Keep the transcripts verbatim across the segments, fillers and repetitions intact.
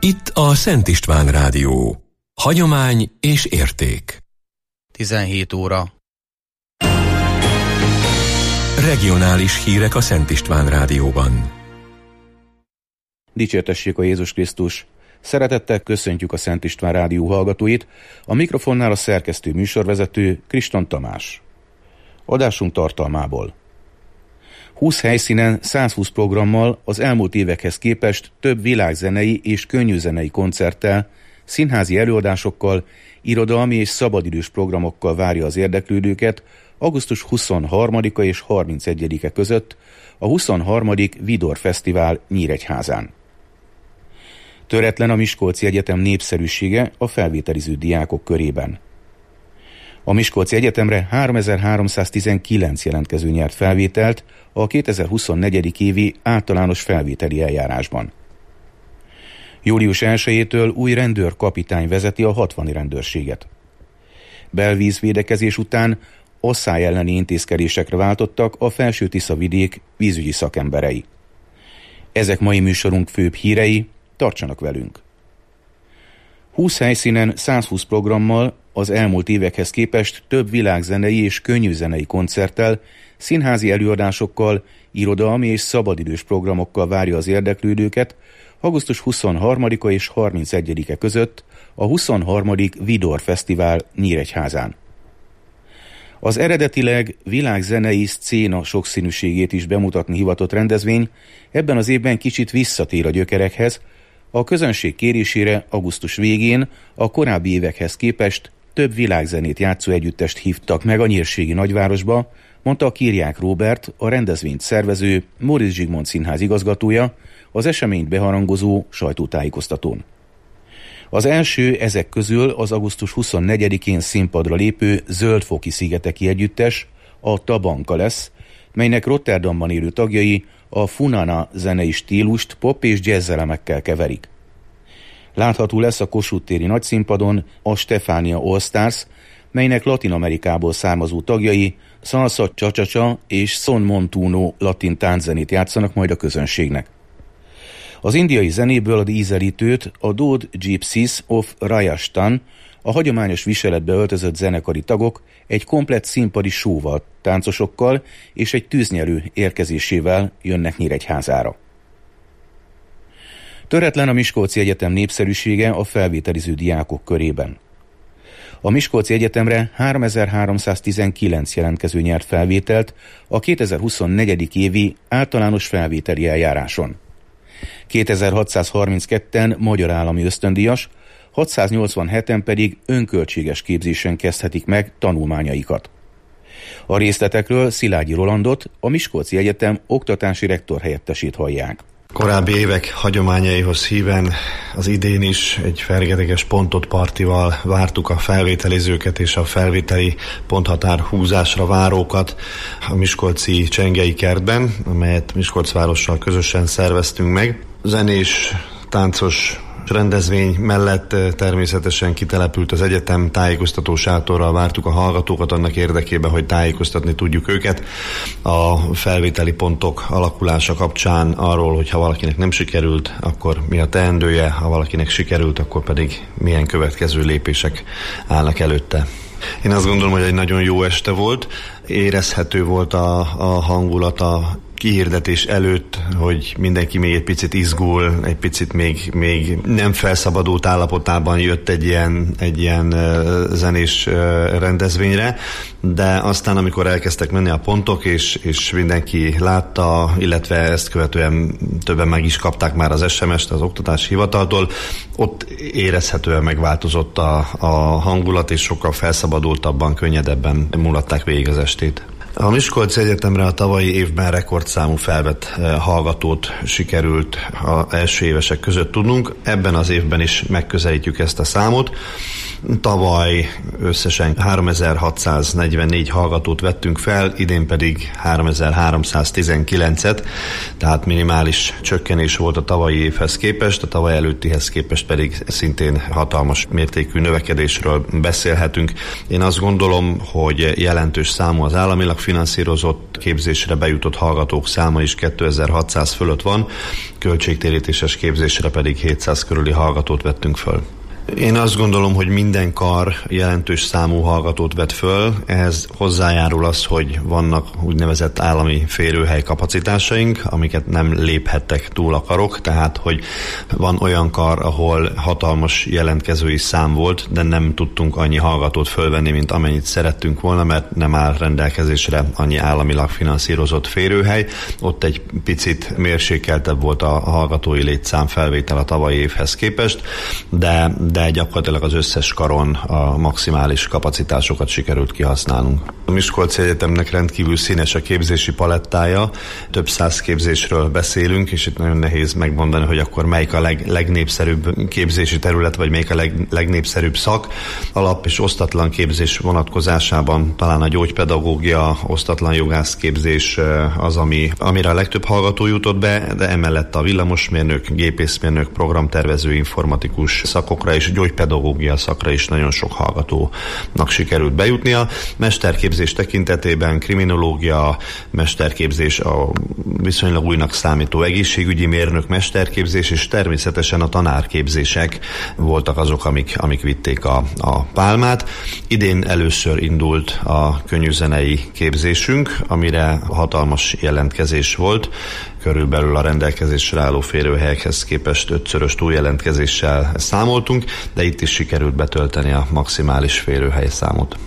Itt a Szent István Rádió. Hagyomány és érték. tizenhét óra. Regionális hírek a Szent István Rádióban. Dicsértessék a Jézus Krisztus! Szeretettel köszöntjük a Szent István Rádió hallgatóit, a mikrofonnál a szerkesztő műsorvezető Kriston Tamás. Adásunk tartalmából. húsz helyszínen, százhúsz programmal az elmúlt évekhez képest több világzenei és könnyűzenei koncerttel, színházi előadásokkal, irodalmi és szabadidős programokkal várja az érdeklődőket augusztus huszonharmadika és harmincegyedike között a huszonharmadik Vidor Fesztivál Nyíregyházán. Töretlen a Miskolci Egyetem népszerűsége a felvételiző diákok körében. A Miskolci Egyetemre háromezer-háromszáztizenkilenc jelentkező nyert felvételt a kétezer-huszonnégy. évi általános felvételi eljárásban. július elsejétől új rendőrkapitány vezeti a hatvani rendőrséget. Belvízvédekezés után asszály elleni intézkedésekre váltottak a Felső-Tisza-vidék vízügyi szakemberei. Ezek mai műsorunk főbb hírei, tartsanak velünk! húsz helyszínen, százhúsz programmal az elmúlt évekhez képest több világzenei és könnyűzenei koncerttel, színházi előadásokkal, irodalmi és szabadidős programokkal várja az érdeklődőket augusztus huszonharmadika és harmincegyedike között a huszonharmadik Vidor Fesztivál Nyíregyházán. Az eredetileg világzenei szcéna sokszínűségét is bemutatni hivatott rendezvény ebben az évben kicsit visszatér a gyökerekhez, a közönség kérésére augusztus végén a korábbi évekhez képest több világzenét játszó együttest hívtak meg a nyírségi nagyvárosba, mondta a Kirják Róbert, a rendezvényt szervező Móricz Zsigmond Színház igazgatója az eseményt beharangozó sajtótájékoztatón. Az első ezek közül az augusztus huszonnegyedikén színpadra lépő Zöldfoki szigeteki együttes, a Tabanka lesz, melynek Rotterdamban élő tagjai a Funana zenei stílust pop és jazz elemekkel keverik. Látható lesz a Kossuth téri nagyszínpadon a Stefania All Stars, melynek Latin Amerikából származó tagjai Salsa Cha-Cha-Cha és Son Montuno latin tánczenét játszanak majd a közönségnek. Az indiai zenéből az ízelítőt a Dode Gypsies of Rajasthan, a hagyományos viseletbe öltözött zenekari tagok egy komplett színpadi show-val, táncosokkal és egy tűznyelő érkezésével jönnek Nyíregyházára. Töretlen a Miskolci Egyetem népszerűsége a felvételiző diákok körében. A Miskolci Egyetemre háromezer-háromszáztizenkilenc jelentkező nyert felvételt a kétezer-huszonnégy. évi általános felvételi eljáráson. kétezer-hatszázharmincketten magyar állami ösztöndíjas, hatszáznyolcvanheten pedig önköltséges képzésen kezdhetik meg tanulmányaikat. A részletekről Szilágyi Rolandot, a Miskolci Egyetem oktatási rektor helyettesét hallják. Korábbi évek hagyományaihoz híven az idén is egy fergeteges pontot partival vártuk a felvételizőket és a felvételi ponthatár húzásra várókat a miskolci Csengei kertben, amelyet Miskolc várossal közösen szerveztünk meg. Zenés, táncos rendezvény mellett természetesen kitelepült az egyetem, tájékoztató sátorral vártuk a hallgatókat annak érdekében, hogy tájékoztatni tudjuk őket a felvételi pontok alakulása kapcsán arról, hogy ha valakinek nem sikerült, akkor mi a teendője, ha valakinek sikerült, akkor pedig milyen következő lépések állnak előtte. Én azt gondolom, hogy egy nagyon jó este volt, érezhető volt a, a hangulat a kihirdetés előtt, hogy mindenki még egy picit izgul, egy picit még, még nem felszabadult állapotában jött egy ilyen, egy ilyen uh, zenés uh, rendezvényre, de aztán amikor elkezdtek menni a pontok, és, és mindenki látta, illetve ezt követően többen meg is kapták már az es em est az oktatási hivataltól, ott érezhetően megváltozott a, a hangulat, és sokkal felszabadultabban, könnyedebben mulatták végig az estét. A Miskolci Egyetemre a tavalyi évben rekordszámú felvett hallgatót sikerült az első évesek között tudnunk. Ebben az évben is megközelítjük ezt a számot. Tavaly összesen háromezer-hatszáznegyvennégy hallgatót vettünk fel, idén pedig háromezer-háromszáztizenkilencet, tehát minimális csökkenés volt a tavalyi évhez képest, a tavaly előttihez képest pedig szintén hatalmas mértékű növekedésről beszélhetünk. Én azt gondolom, hogy jelentős számú az államilag finanszírozott képzésre bejutott hallgatók száma is kétezer-hatszáz fölött van, költségtérítéses képzésre pedig hétszáz körüli hallgatót vettünk föl. Én azt gondolom, hogy minden kar jelentős számú hallgatót vet föl, ehhez hozzájárul az, hogy vannak úgynevezett állami férőhely kapacitásaink, amiket nem léphettek túl a karok, tehát hogy van olyan kar, ahol hatalmas jelentkezői szám volt, de nem tudtunk annyi hallgatót fölvenni, mint amennyit szerettünk volna, mert nem áll rendelkezésre annyi államilag finanszírozott férőhely. Ott egy picit mérsékeltebb volt a hallgatói létszám felvétel a tavalyi évhez képest, de de gyakorlatilag az összes karon a maximális kapacitásokat sikerült kihasználnunk. A Miskolci Egyetemnek rendkívül színes a képzési palettája, több száz képzésről beszélünk, és itt nagyon nehéz megmondani, hogy akkor melyik a leg, legnépszerűbb képzési terület, vagy melyik a leg, legnépszerűbb szak. Alap- és osztatlan képzés vonatkozásában talán a gyógypedagógia, osztatlan jogászképzés az, ami, amire a legtöbb hallgató jutott be, de emellett a villamosmérnök, gépészmérnök, programtervező, informatikus szakokra és gyógypedagógia szakra is nagyon sok hallgatónak sikerült bejutnia. Mesterképzés tekintetében kriminológia, mesterképzés, a viszonylag újnak számító egészségügyi mérnök mesterképzés, és természetesen a tanárképzések voltak azok, amik, amik vitték a, a pálmát. Idén először indult a könnyűzenei képzésünk, amire hatalmas jelentkezés volt. Körülbelül a rendelkezésre álló férőhelyekhez képest ötszörös túljelentkezéssel számoltunk, de itt is sikerült betölteni a maximális férőhely számot.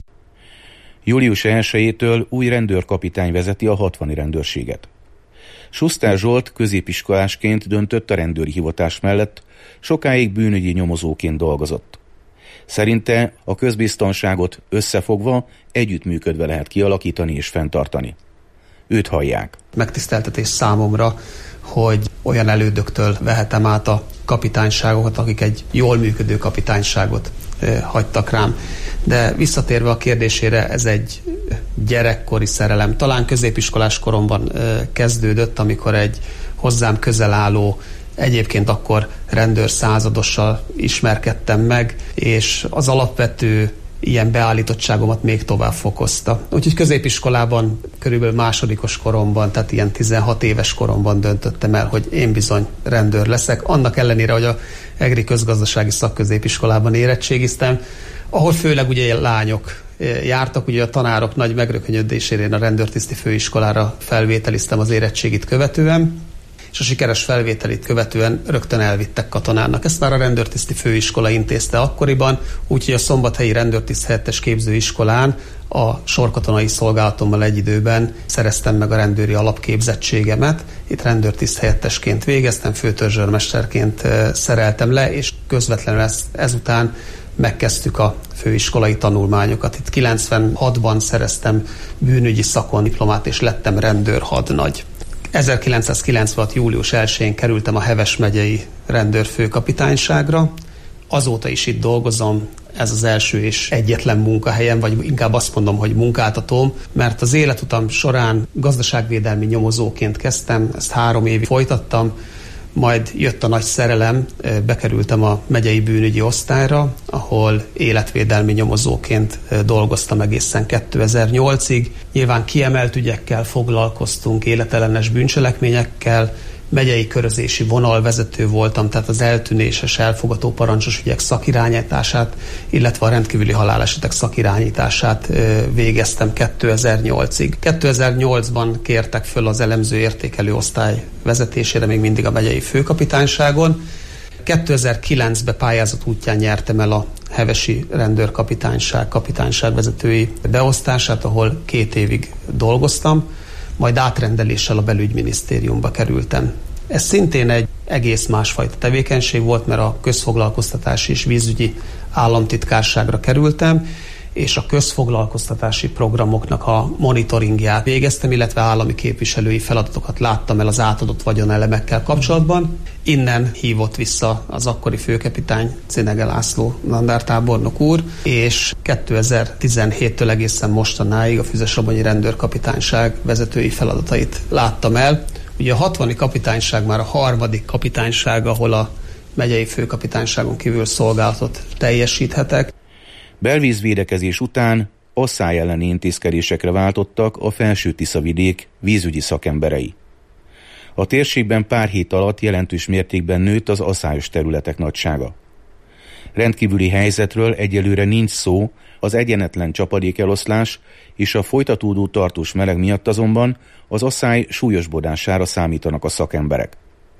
július elsejétől új rendőrkapitány vezeti a hatvani rendőrséget. Schuster Zsolt középiskolásként döntött a rendőri hivatás mellett, sokáig bűnügyi nyomozóként dolgozott. Szerinte a közbiztonságot összefogva, együttműködve lehet kialakítani és fenntartani. Őt hallják. Megtiszteltetés számomra, hogy olyan elődöktől vehetem át a kapitányságokat, akik egy jól működő kapitányságot e, hagytak rám. De visszatérve a kérdésére, ez egy gyerekkori szerelem. Talán középiskolás koromban e, kezdődött, amikor egy hozzám közel álló, egyébként akkor rendőr századossal ismerkedtem meg, és az alapvető ilyen beállítottságomat még tovább fokozta. Úgyhogy középiskolában, körülbelül másodikos koromban, tehát ilyen tizenhat éves koromban döntöttem el, hogy én bizony rendőr leszek. Annak ellenére, hogy a Egri Közgazdasági Szakközépiskolában érettségiztem, ahol főleg ugye lányok jártak, ugye a tanárok nagy megrökönyödésére én a rendőrtiszti főiskolára felvételiztem az érettségit követően, és a sikeres felvételit követően rögtön elvittek katonának. Ezt már a rendőrtiszti főiskola intézte akkoriban, úgyhogy a szombathelyi rendőrtiszt helyettes képzőiskolán a sorkatonai szolgálatommal egy időben szereztem meg a rendőri alapképzettségemet. Itt rendőrtiszt helyettesként végeztem, főtörzsőrmesterként szereltem le, és közvetlenül ez, ezután megkezdtük a főiskolai tanulmányokat. Itt kilencvenhatban szereztem bűnügyi szakon diplomát, és lettem rendőrhadnagy. ezerkilencszázkilencvenhat. július elsején kerültem a Heves megyei rendőrfőkapitányságra. Azóta is itt dolgozom, ez az első és egyetlen munkahelyem, vagy inkább azt mondom, hogy munkáltatóm, mert az életutam során gazdaságvédelmi nyomozóként kezdtem, ezt három évig folytattam, majd jött a nagy szerelem, bekerültem a megyei bűnügyi osztályra, ahol életvédelmi nyomozóként dolgoztam egészen kétezer-nyolcig. Nyilván kiemelt ügyekkel foglalkoztunk, életellenes bűncselekményekkel, megyei körözési vonalvezető voltam, tehát az eltűnéses, elfogató parancsos ügyek szakirányítását, illetve a rendkívüli halálesetek szakirányítását végeztem kétezer-nyolcig. kétezer-nyolcban kértek föl az elemző értékelő osztály vezetésére, még mindig a megyei főkapitányságon. kétezer-kilencben pályázat útján nyertem el a hevesi rendőrkapitányság kapitányságvezetői beosztását, ahol két évig dolgoztam, majd átrendeléssel a belügyminisztériumba kerültem. Ez szintén egy egész másfajta tevékenység volt, mert a közfoglalkoztatási és vízügyi államtitkárságra kerültem, és a közfoglalkoztatási programoknak a monitoringját végeztem, illetve állami képviselői feladatokat láttam el az átadott vagyonelemekkel kapcsolatban. Innen hívott vissza az akkori főkapitány, Cinege László dandártábornok úr, és kétezer-tizenhéttől egészen mostanáig a Füzesabonyi rendőrkapitányság vezetői feladatait láttam el. Ugye a hatvani kapitányság már a harmadik kapitányság, ahol a megyei főkapitányságon kívül szolgálatot teljesíthetek. Belvízvédekezés után asszály elleni intézkedésekre váltottak a Felső-Tisza-vidék vízügyi szakemberei. A térségben pár hét alatt jelentős mértékben nőtt az asszályos területek nagysága. Rendkívüli helyzetről egyelőre nincs szó, az egyenetlen csapadékeloszlás és a folytatódó tartós meleg miatt azonban az asszály súlyosbodására számítanak a szakemberek.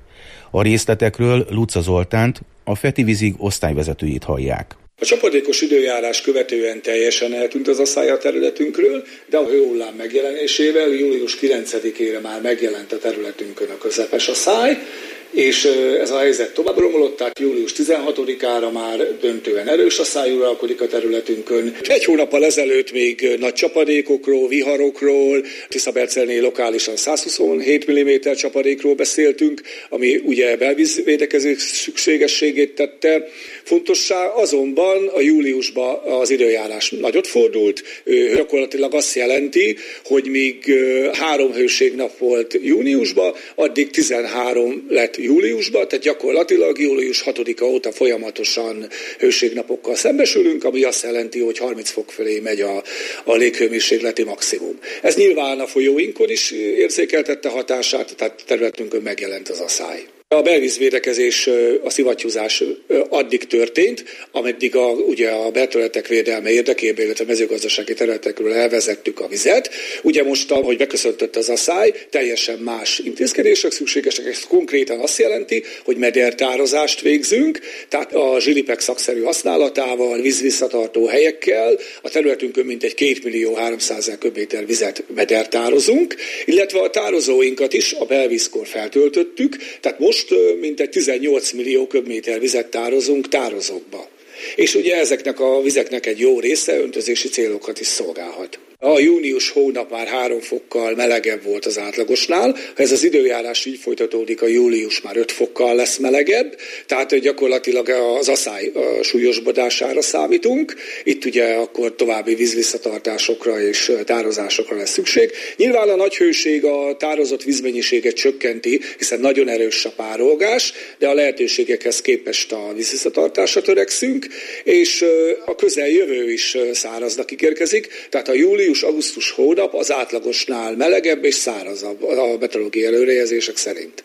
A részletekről Luca Zoltánt, a Fetivízig osztályvezetőjét hallják. A csapadékos időjárás követően teljesen eltűnt az asszály a területünkről, de a hőhullám megjelenésével július kilencedikére már megjelent a területünkön a közepes asszály, és ez a helyzet tovább romlott, tehát július tizenhatodikára már döntően erős asszály uralkodik a területünkön. Egy hónappal ezelőtt még nagy csapadékokról, viharokról, Tiszabercelnél lokálisan száz huszonhét milliméter csapadékról beszéltünk, ami ugye belvízvédekezés szükségességét tette fontossá, azonban a júliusban az időjárás nagyot fordult. Gyakorlatilag azt jelenti, hogy míg három hőségnap volt júniusban, addig tizenhárom lett júliusban, tehát gyakorlatilag július hatodika óta folyamatosan hőségnapokkal szembesülünk, ami azt jelenti, hogy harminc fok fölé megy a, a léghőmérsékleti maximum. Ez nyilván a folyóinkon is érzékeltette hatását, tehát területünkön megjelent az asszály. A belvízvédekezés, a szivattyúzás addig történt, ameddig a, ugye a belterületek védelme érdekében, illetve a mezőgazdasági területekről elvezettük a vizet. Ugye most, ahogy beköszöntött az asszály, teljesen más intézkedések szükségesek. Ez konkrétan azt jelenti, hogy medertározást végzünk, tehát a zsilipek szakszerű használatával, vízvisszatartó helyekkel a területünkön mintegy két millió háromszázezer köbméter vizet medertározunk, illetve a tározóinkat is a belvízkor feltöltöttük, tehát most Most mintegy tizennyolc millió köbméter vizet tározunk tározókba. És ugye ezeknek a vizeknek egy jó része öntözési célokat is szolgálhat. A június hónap már három fokkal melegebb volt az átlagosnál. Ha ez az időjárás így folytatódik, a július már öt fokkal lesz melegebb, tehát gyakorlatilag az asszály súlyosbodására számítunk. Itt ugye akkor további vízvisszatartásokra és tározásokra lesz szükség. Nyilván a nagy hőség a tározott vízmennyiséget csökkenti, hiszen nagyon erős a párolgás, de a lehetőségekhez képest a vízvisszatartásra törekszünk, és a közeljövő is száraznak ígérkezik, tehát a július augusztus hónap az átlagosnál melegebb és szárazabb a meteorológiai előrejelzések szerint.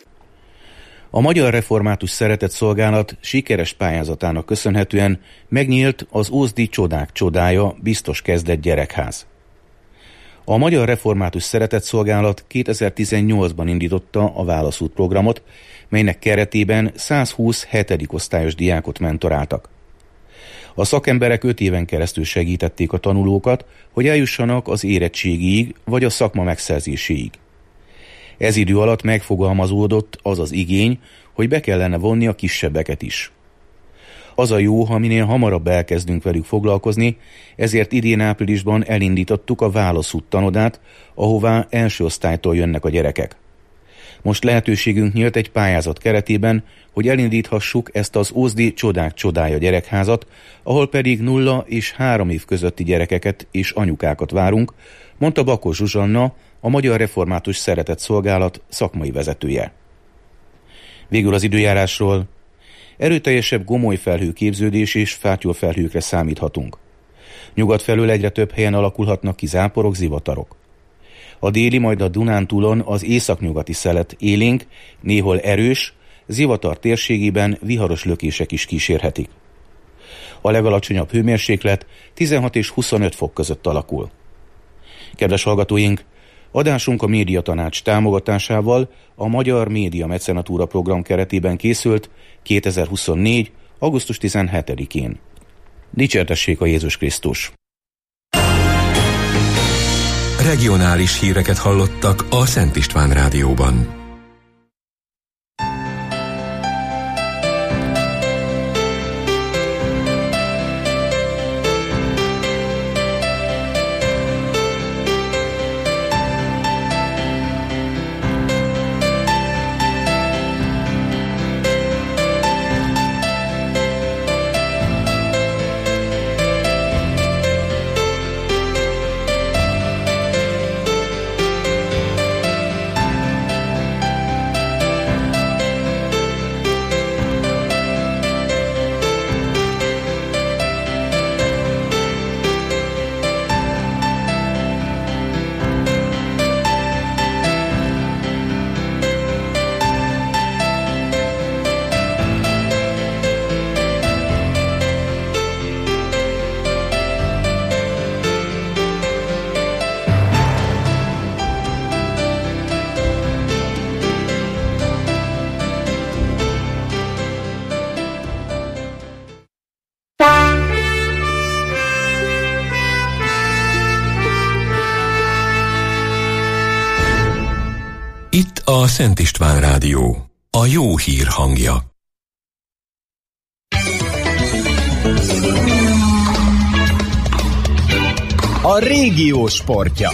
A Magyar Református Szeretetszolgálat sikeres pályázatának köszönhetően megnyílt az Ózdi Csodák Csodája biztos kezdett gyerekház. A Magyar Református Szeretetszolgálat kétezer-tizennyolcban indította a Válaszút programot, melynek keretében százhúsz hetedik osztályos diákot mentoráltak. A szakemberek öt éven keresztül segítették a tanulókat, hogy eljussanak az érettségig vagy a szakma megszerzéséig. Ez idő alatt megfogalmazódott az az igény, hogy be kellene vonni a kisebbeket is. Az a jó, ha minél hamarabb elkezdünk velük foglalkozni, ezért idén áprilisban elindítottuk a Válaszút tanodát, ahová első osztálytól jönnek a gyerekek. Most lehetőségünk nyílt egy pályázat keretében, hogy elindíthassuk ezt az Ózdi Csodák Csodája gyerekházat, ahol pedig nulla és három év közötti gyerekeket és anyukákat várunk, mondta Bakos Zsuzsanna, a Magyar Református Szeretetszolgálat szakmai vezetője. Végül az időjárásról. Erőteljesebb gomolyfelhő képződés és fátyolfelhőkre számíthatunk. Nyugat felől egyre több helyen alakulhatnak ki záporok, zivatarok. A déli, majd a Dunántúlon az északnyugati szelet élénk, néhol erős, zivatar térségében viharos lökések is kísérhetik. A legalacsonyabb hőmérséklet tizenhat és huszonöt fok között alakul. Kedves hallgatóink, adásunk a Médiatanács támogatásával a Magyar Média Mecenatúra program keretében készült kétezer-huszonnégy. augusztus tizenhetedikén. Dicsértessék a Jézus Krisztus! Regionális híreket hallottak a Szent István Rádióban. A Szent István Rádió, a jó hír hangja. A régió sportja.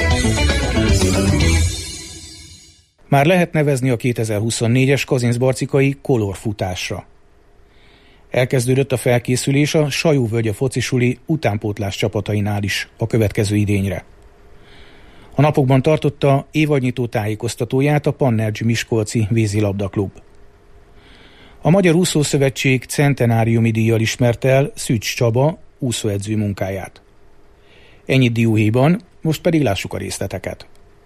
Már lehet nevezni a kétezer-huszonnégyes Kazincbarcikai kolorfutásra. Elkezdődött a felkészülés a Sajó-völgye focisuli utánpótlás csapatainál is a következő idényre. A napokban tartotta évadnyitó tájékoztatóját a Pannergy Miskolci vízilabdaklub. A Magyar Úszószövetség centenáriumi díjjal ismerte el Szűcs Csaba úszóedző munkáját. Ennyit dióhéjban, most pedig lássuk a részleteket.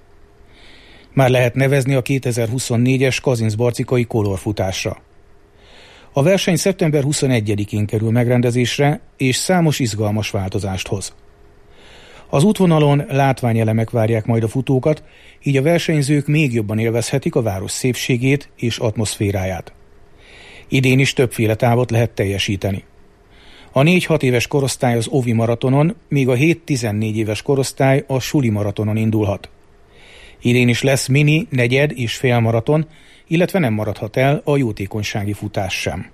Már lehet nevezni a kétezer-huszonnégyes Kazincbarcikai kolorfutásra. A verseny szeptember huszonegyedikén kerül megrendezésre, és számos izgalmas változást hoz. Az útvonalon látványelemek várják majd a futókat, így a versenyzők még jobban élvezhetik a város szépségét és atmoszféráját. Idén is többféle távot lehet teljesíteni. A négy-hat éves korosztály az Ovi maratonon, míg a hét-tizennégy éves korosztály a Suli maratonon indulhat. Idén is lesz mini, negyed és fél maraton, illetve nem maradhat el a jótékonysági futás sem.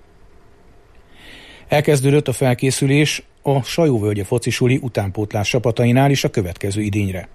Elkezdődött a felkészülés a Sajó-völgye focisuli utánpótlás csapatainál is a következő idényre.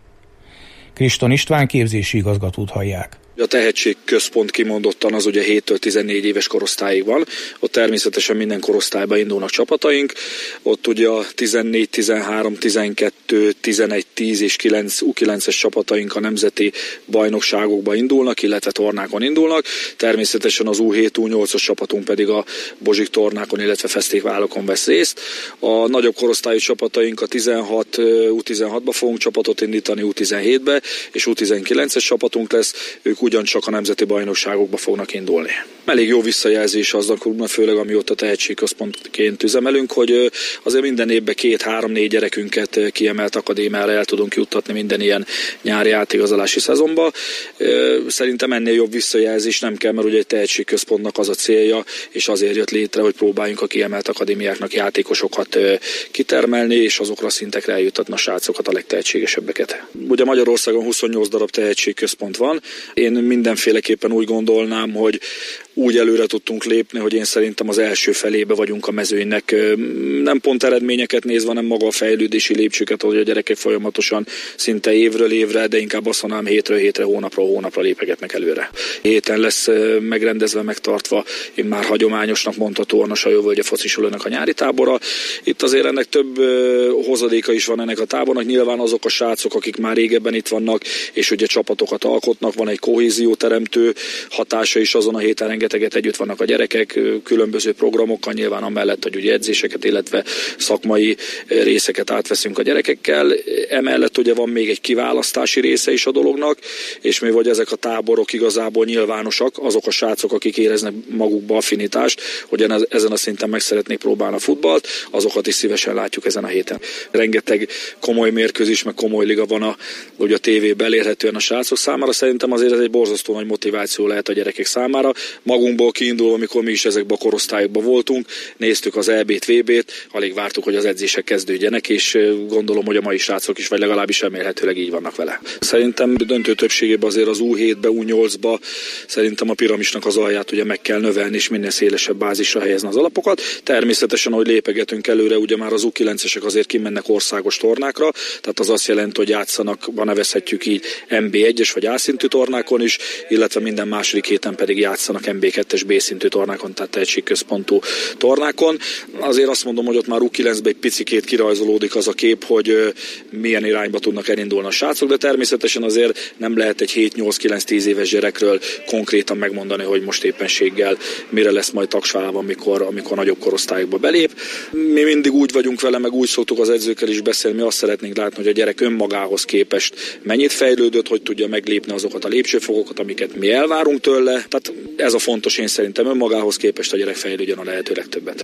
Kriston István képzési igazgatót hallják. A tehetségközpont kimondottan az ugye héttől tizennégy éves korosztályig van, ott természetesen minden korosztályban indulnak csapataink, ott ugye a tizennégy, tizenhárom, tizenkettő, tizenegy, tíz és kilenc U kilences csapataink a nemzeti bajnokságokba indulnak, illetve tornákon indulnak, természetesen az U hét, U nyolcas csapatunk pedig a Bozsik tornákon, illetve fesztiválokon vesz részt. A nagyobb korosztályú csapataink a tizenhat, U tizenhatba fogunk csapatot indítani, U tizenhétbe és U tizenkilences csapatunk lesz, ők ugyancsak a nemzeti bajnokságokba fognak indulni. Elég jó visszajelzés aznak, főleg amióta tehetségközpontként üzemelünk, hogy azért minden évben két-három-négy gyerekünket kiemelt akadémiára el tudunk juttatni minden ilyen nyári átigazolási szezonba. Szerintem ennél jobb visszajelzés nem kell, mert ugye egy tehetségközpontnak az a célja, és azért jött létre, hogy próbáljunk a kiemelt akadémiáknak játékosokat kitermelni, és azokra a szintekre eljuttatni a srácokat, a legtehetségesebbeket. Ugye Magyarországon huszonnyolc darab tehetségközpont van. Én mindenféleképpen úgy gondolnám, hogy úgy előre tudtunk lépni, hogy én szerintem az első felébe vagyunk a mezőnynek. Nem pont eredményeket nézve, hanem maga a fejlődési lépcsőket, hogy a gyerekek folyamatosan szinte évről évre, de inkább azt mondanám hétről hétre, hónapról hónapra lépegetnek előre. Héten lesz megrendezve, megtartva, én már hagyományosnak mondhatóan a Sajó-völgye focisulónak a nyári tábora. Itt azért ennek több hozadéka is van ennek a tábornak. Nyilván azok a srácok, akik már régebben itt vannak, és ugye csapatokat alkotnak, van egy kohézió teremtő hatása is azon a héten, rengeteget együtt vannak a gyerekek, különböző programokkal, nyilván amellett, hogy ugye edzéseket, illetve szakmai részeket átveszünk a gyerekekkel. Emellett ugye van még egy kiválasztási része is a dolognak, és mi vagy ezek a táborok igazából nyilvánosak, azok a srácok, akik éreznek magukba affinitást, hogy ezen a szinten meg szeretnék próbálni a futballt, azokat is szívesen látjuk ezen a héten. Rengeteg komoly mérkőzés, meg komoly liga van a, ugye a tévében elérhetően a srácok számára. Szerintem azért ez egy borzasztó nagy motiváció lehet a gyerekek számára. Magunkból kiindulva, amikor mi is ezekben a korosztályokban voltunk, néztük az é bét, vé bét, alig vártuk, hogy az edzések kezdődjenek, és gondolom, hogy a mai srácok is, vagy legalábbis remélhetőleg így vannak vele. Szerintem döntő többségében azért az U hétbe, U nyolcba szerintem a piramisnak az alját ugye meg kell növelni, és minél szélesebb bázisra helyezni az alapokat. Természetesen, ahogy lépegetünk előre, ugye már az U kilencesek azért kimennek országos tornákra, tehát az azt jelenti, hogy játszanak, van nevezhetjük így em bé egyes vagy A szintű tornákon is, illetve minden második héten pedig játszanak em bé kettes B szintű tornákon, tehát tehetségközpontú tornákon. Azért azt mondom, hogy ott már U kilencben egy picikét kirajzolódik az a kép, hogy milyen irányba tudnak elindulni a srácok, de természetesen azért nem lehet egy hét-nyolc-kilenc-tíz éves gyerekről konkrétan megmondani, hogy most éppenséggel mire lesz majd tagsálában, amikor, amikor nagyobb korosztályokba belép. Mi mindig úgy vagyunk vele, meg úgy szoktuk az edzőkkel is beszélni, mi azt szeretnénk látni, hogy a gyerek önmagához képest mennyit fejlődött, hogy tudja meglépni azokat a lépcsőfokokat, amiket mi elvárunk tőle. Tehát ez a fontos, én szerintem önmagához képest a gyerek fejlődjön a lehető legtöbbet.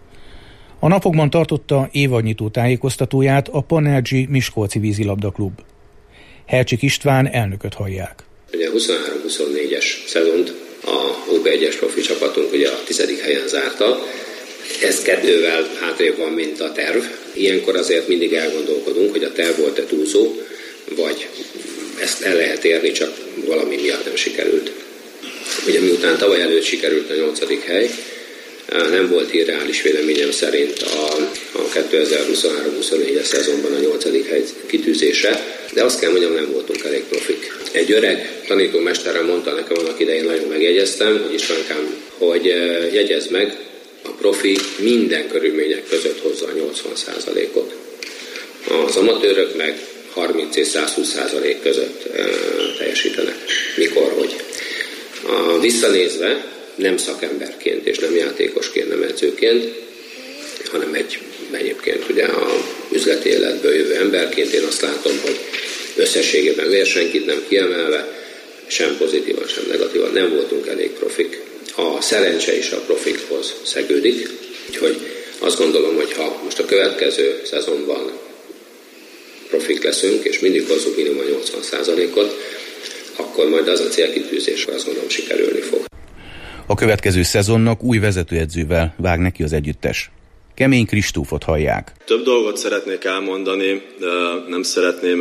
A napokban tartotta évadnyitó tájékoztatóját a Pannergy Miskolci vízilabdaklub. Hercsik István elnököt hallják. Ugye a huszonhárom-huszonnégyes szezont a U egyes profi csapatunk ugye a tizedik helyen zárta. Ez kettővel hátrébb van, mint a terv. Ilyenkor azért mindig elgondolkodunk, hogy a terv volt-e túlzó, vagy ezt el lehet érni, csak valami miatt nem sikerült. Ugye miután tavaly előtt sikerült a nyolcadik hely, nem volt irreális véleményem szerint a, a kétezer-huszonhárom huszonnégyes szezonban a nyolcadik hely kitűzése, de azt kell mondjam, nem voltunk elég profik. Egy öreg tanítómesterem mondta nekem annak idején, nagyon megjegyeztem, hogy Istvánkám, hogy jegyezd meg, a profi minden körülmények között hozza a nyolcvan százalékot. Az amatőrök meg harminc és százhúsz százalék között teljesítenek. Mikor, hogy. A, visszanézve, nem szakemberként és nem játékosként, nem edzőként, hanem egy egyébként ugye a üzleti életből jövő emberként én azt látom, hogy összességében versenkit nem kiemelve, sem pozitívan, sem negatívan nem voltunk elég profik. A szerencse is a profikhoz szegődik, úgyhogy azt gondolom, hogy ha most a következő szezonban profik leszünk, és mindig hozzuk minimum nyolcvan százalékot, akkor majd az a célkitűzés, azt gondolom, sikerülni fog. A következő szezonnak új vezetőedzővel vág neki az együttes. Kemény Kristófot hallják. Több dolgot szeretnék elmondani, de nem szeretném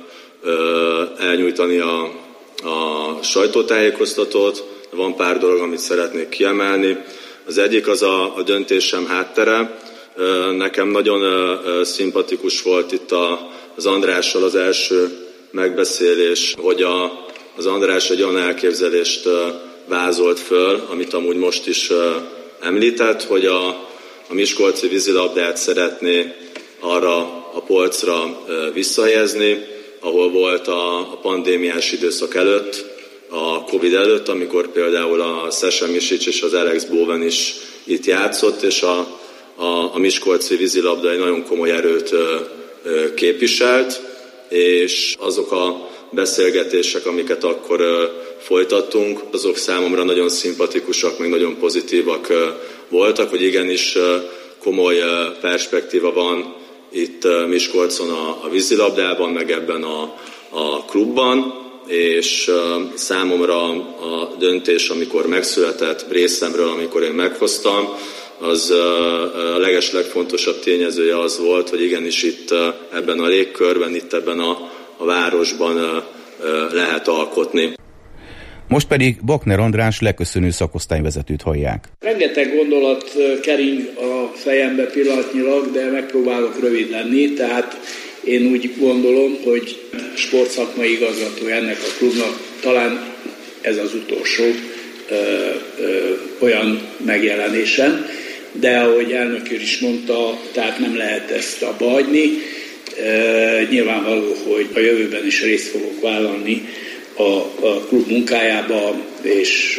elnyújtani a, a sajtótájékoztatót. Van pár dolog, amit szeretnék kiemelni. Az egyik az a, a döntésem háttere. Nekem nagyon szimpatikus volt itt a, az Andrással az első megbeszélés, hogy a, az András egy olyan elképzelést vázolt föl, amit amúgy most is említett, hogy a, a miskolci vízilabdát szeretné arra a polcra visszahelyezni, ahol volt a, a pandémiás időszak előtt, a Covid előtt, amikor például a Szesen Misics és az Alex Bowen is itt játszott, és a, a, a miskolci vízilabda egy nagyon komoly erőt ö, ö, képviselt, és azok a beszélgetések, amiket akkor ö, folytattunk, azok számomra nagyon szimpatikusak, meg nagyon pozitívak ö, voltak, hogy igenis ö, komoly ö, perspektíva van itt ö, Miskolcon a, a vízilabdában, meg ebben a, a klubban, és uh, számomra a döntés, amikor megszületett részemről, amikor én meghoztam, az uh, a legeslegfontosabb tényezője az volt, hogy igenis itt uh, ebben a légkörben, itt ebben a, a városban uh, uh, lehet alkotni. Most pedig Bakner András leköszönő szakosztályvezetőt hallják. Rengeteg gondolat kering a fejembe pillanatnyilag, de megpróbálok rövid lenni, tehát én úgy gondolom, hogy sportszakmai igazgató ennek a klubnak talán ez az utolsó ö, ö, olyan megjelenésem, de ahogy elnök úr is mondta, tehát nem lehet ezt abba hagyni. E, nyilvánvaló, hogy a jövőben is részt fogok vállalni a, a klub munkájába, és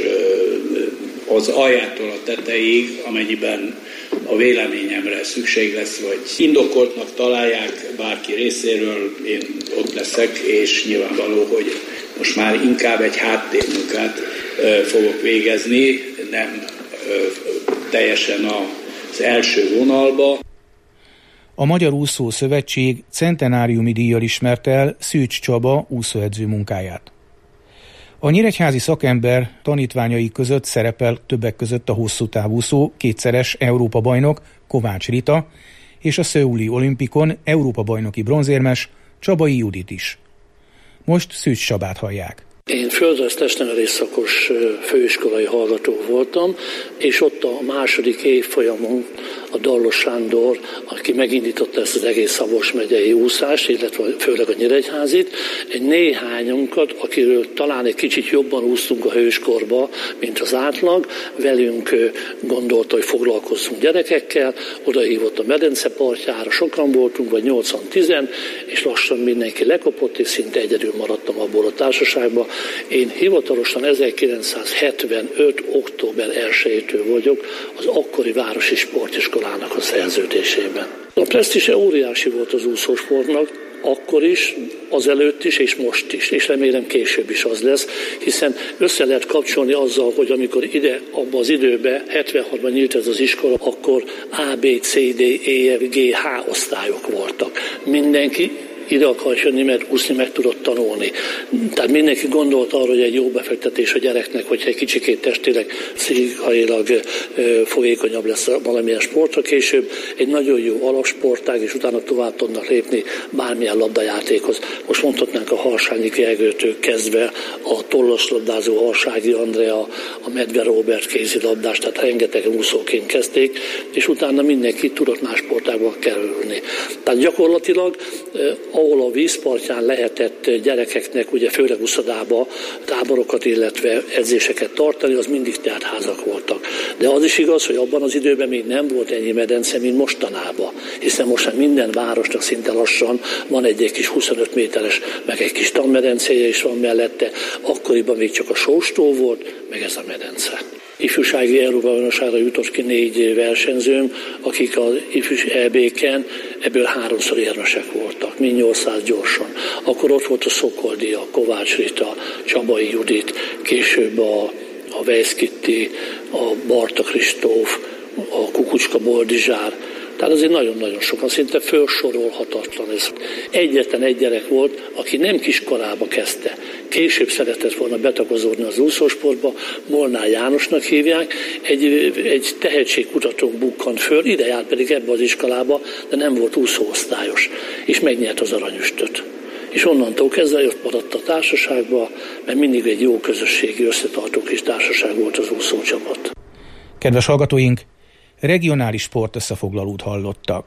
az aljától a tetejéig, amennyiben a véleményemre szükség lesz, vagy indokoltnak találják bárki részéről, én ott leszek, és nyilvánvaló, hogy most már inkább egy háttérmunkát fogok végezni, nem teljesen az első vonalba. A Magyar Úszó Szövetség centenáriumi díjjal ismerte el Szűcs Csaba úszóedző munkáját. A nyíregyházi szakember tanítványai között szerepel többek között a hosszú távúszó, kétszeres Európa-bajnok Kovács Rita és a szöuli olimpikon Európa-bajnoki bronzérmes Csabai Judit is. Most Szűcs Csabát hallják. Én földrajz testnevelés szakos főiskolai hallgató voltam, és ott a második évfolyamon a Dallos Sándor, aki megindította ezt az egész Szabolcs megyei úszást, illetve főleg a nyíregyházit, egy néhányunkat, akiről talán egy kicsit jobban úsztunk a hőskorba, mint az átlag, velünk gondolta, hogy foglalkozzunk gyerekekkel, odahívott a medence partjára, sokan voltunk, vagy nyolcvan-tízen, és lassan mindenki lekopott, és szinte egyedül maradtam abból a társaságban. Én hivatalosan ezerkilencszázhetvenöt. október elsejétől vagyok az akkori városi sportiskolának a szerződésében. A presztízse óriási volt az úszósportnak, akkor is, azelőtt is, és most is, és remélem később is az lesz, hiszen össze lehet kapcsolni azzal, hogy amikor ide, abban az időben, hetvenhatban nyílt ez az iskola, akkor A, B, C, D, E, F, G, H osztályok voltak. Mindenki ide akar jönni, mert úszni meg tudott tanulni. Tehát mindenki gondolt arra, hogy egy jó befektetés a gyereknek, hogyha egy kicsikét testileg, pszichikailag fogékonyabb lesz valamilyen sportra később, egy nagyon jó alapsportág, és utána tovább tudnak lépni bármilyen labdajátékhoz. Most mondhatnánk a Harsányi Gergőtől kezdve a tollaslabdázó Harsági Andrea, a Medve Róbert kézilabdás, tehát rengetegen úszóként kezdték, és utána mindenki tudott más sportágba kerülni. Tehát gyakorlatilag, eh, ahol a vízpartján lehetett gyerekeknek, ugye főleg uszodába táborokat, illetve edzéseket tartani, az mindig teltházak voltak. De az is igaz, hogy abban az időben még nem volt ennyi medence, mint mostanában, hiszen most már minden városnak szinte lassan van egy, egy kis huszonöt méteres, meg egy kis tanmedencéje is van mellette, akkoriban még csak a sóstó volt, meg ez a medence. Ifjúsági Európa-bajnokságra jutott ki négy versenyzőm, akik az ifjús é bé-ken ebből háromszor érmesek voltak, mind nyolcszáz gyorsan. Akkor ott volt a Szokoldi, a Kovács Rita, Csabai Judit, később a, a Weisz Kitti, a Barta Kristóf, a Kukucska Boldizsár. Tehát azért nagyon-nagyon sokan, szinte felsorolhatatlan ez. Egyetlen egy gyerek volt, aki nem kiskorába kezdte. Később szeretett volna betagozódni az úszósportba, Molnár Jánosnak hívják, egy, egy tehetségkutatón bukkant föl, ide járt pedig ebbe az iskolába, de nem volt úszóosztályos, és megnyert az aranyüstöt. És onnantól kezdve ott maradt a társaságba, mert mindig egy jó közösségi, összetartó kis társaság volt az úszócsapat. Kedves hallgatóink, regionális sportösszefoglalót hallottak.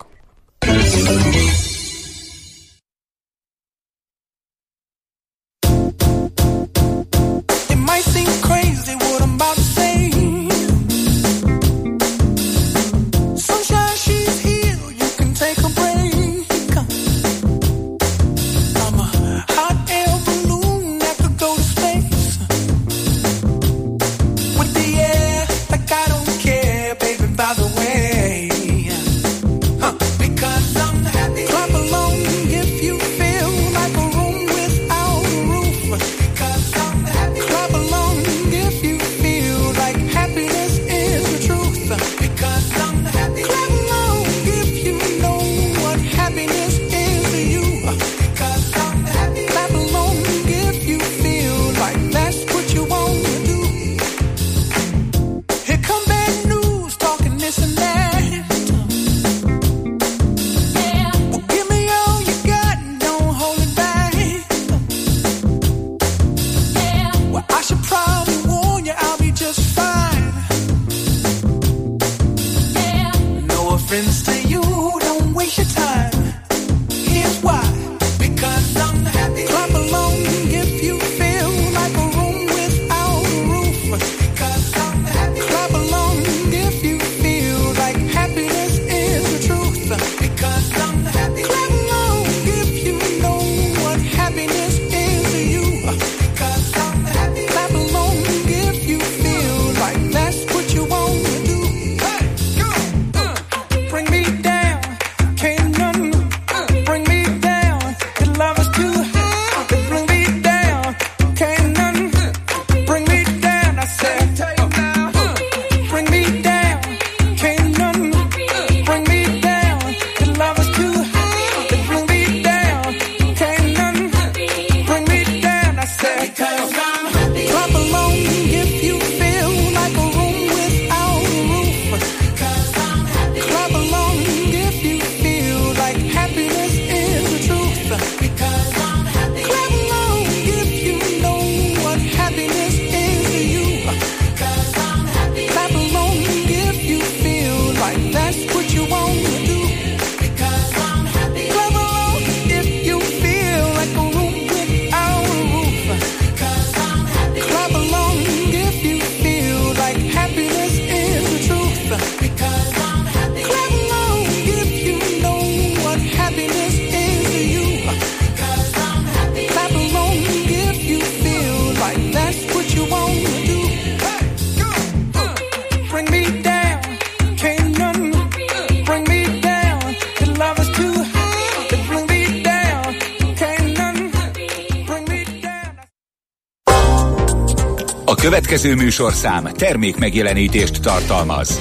A következő műsorszám termékmegjelenítést tartalmaz.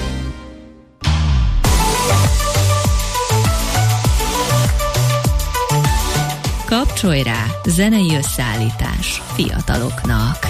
Kapcsolj rá, zenei összeállítás fiataloknak.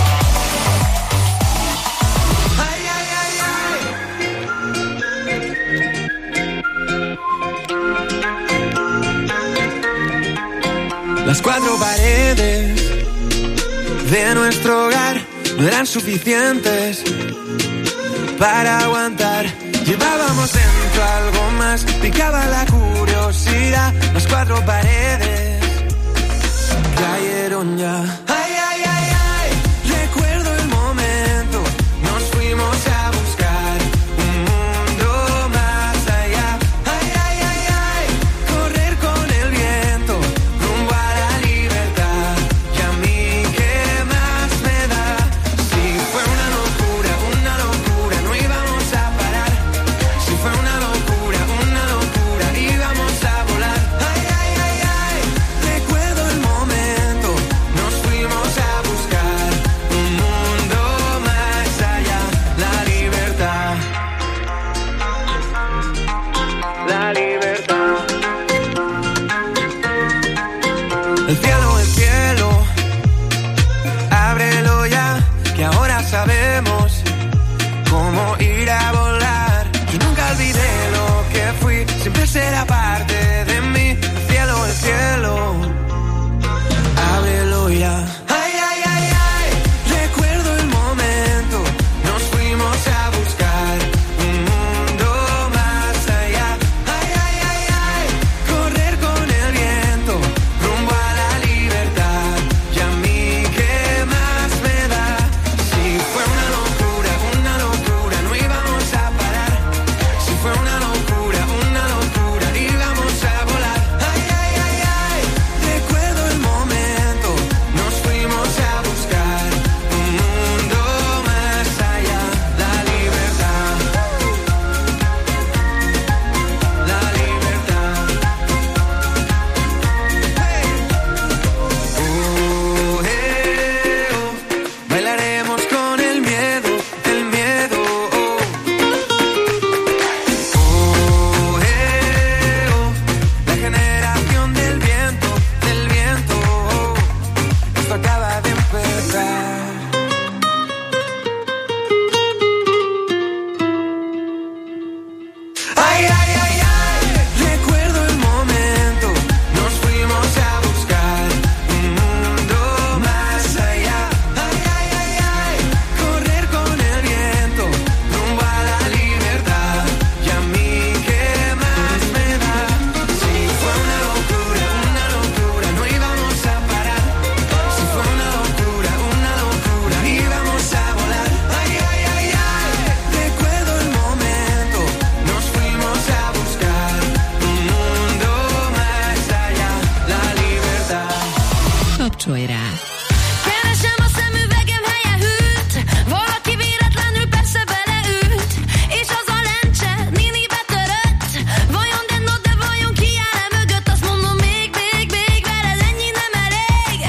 Las cuatro paredes de nuestro hogar no eran suficientes para aguantar. Llevábamos dentro algo más, picaba la curiosidad. Las cuatro paredes cayeron ya. Ay, ay, ay, ay, recuerdo el momento. Nos fuimos a buscar un mundo más allá. Ay, ay, ay, ay, correr con el viento rumbo a la libertad. Y a mí, ¿qué más me da? Si fue una locura, una locura, no íbamos a parar. Si fue una locura, una locura, íbamos a volar. Ay, ay, ay, ay, recuerdo el momento. Nos fuimos a buscar un mundo más allá. La libertad. La libertad. El cielo, el cielo, ábrelo ya, que ahora sabemos cómo ir a volar. Y nunca olvidé lo que fui, siempre será parte de mí. El cielo, el cielo, ábrelo ya. Ay, ay, ay, ay, recuerdo el momento. Nos fuimos a buscar un mundo más allá. Ay, ay, ay, ay, correr con el viento rumbo a la libertad. Y a mí, ¿qué más me da? Si fue una locura, una locura, no íbamos a parar. Si fue una locura, una locura, íbamos a volar. Ay, ay, ay, ay, recuerdo el momento. Nos fuimos a buscar un mundo más allá. La libertad. La libertad. Hey. Oh, eh, oh. Bailaremos con el miedo, el miedo. Oh, oh, eh, oh. La generación del viento, del viento. Oh, esto acaba de empezar. Ay, ay, ay, ay, recuerdo el momento. Nos fuimos a buscar un mundo más allá. Ay, ay, ay, ay, correr con el viento rumbo a la libertad. Y a mí, ¿qué más me da? Si fue una locura, una locura, no íbamos a parar. Si fue una locura, una locura, íbamos a volar. Ay, ay, ay, ay, recuerdo el momento. Nos fuimos a buscar un mundo más allá. La libertad. Kapcsolj rá! Keresem a szemüvegem helye hűlt, valaki véletlenül persze beleült, és az a lencse minibe törött. Vajon de no, de vajon ki áll e mögött? Azt mondom, még, még, még veled ennyi nem elég.